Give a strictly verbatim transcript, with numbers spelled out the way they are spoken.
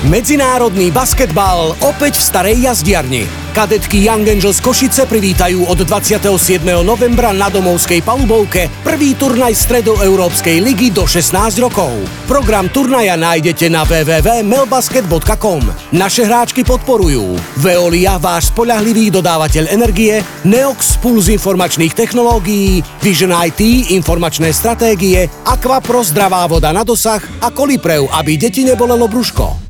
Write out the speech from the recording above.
Medzinárodný basketbal opäť v starej jazdiarni. Kadetky Young Angels Košice privítajú od dvadsiateho siedmeho novembra na domovskej palubovke prvý turnaj stredoeurópskej ligy do šestnásť rokov. Program turnaja nájdete na w w w bodka melbasket bodka com. Naše hráčky podporujú Veolia, váš spoľahlivý dodávateľ energie, Neox, Puls informačných technológií, Vision í té, informačné stratégie, Aquapro, zdravá voda na dosah a Koliprev, aby deti nebolelo brúško.